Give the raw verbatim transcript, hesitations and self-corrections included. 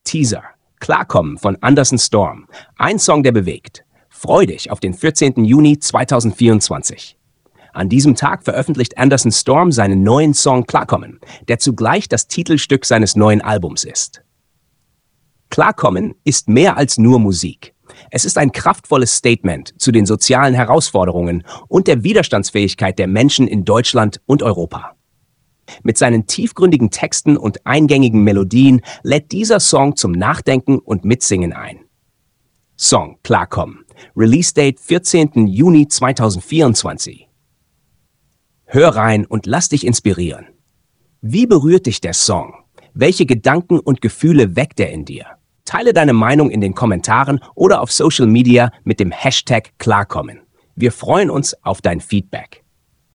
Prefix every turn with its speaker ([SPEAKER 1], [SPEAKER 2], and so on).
[SPEAKER 1] Teaser. Klarkommen von Anderson Storm. Ein Song, der bewegt. Freu dich auf den vierzehnten Juni zweitausendvierundzwanzig. An diesem Tag veröffentlicht Anderson Storm seinen neuen Song Klarkommen, der zugleich das Titelstück seines neuen Albums ist. Klarkommen ist mehr als nur Musik. Es ist ein kraftvolles Statement zu den sozialen Herausforderungen und der Widerstandsfähigkeit der Menschen in Deutschland und Europa. Mit seinen tiefgründigen Texten und eingängigen Melodien lädt dieser Song zum Nachdenken und Mitsingen ein. Song Klarkommen. Release Date vierzehnten Juni zweitausendvierundzwanzig. Hör rein und lass dich inspirieren. Wie berührt dich der Song? Welche Gedanken und Gefühle weckt er in dir? Teile deine Meinung in den Kommentaren oder auf Social Media mit dem Hashtag Klarkommen. Wir freuen uns auf dein Feedback.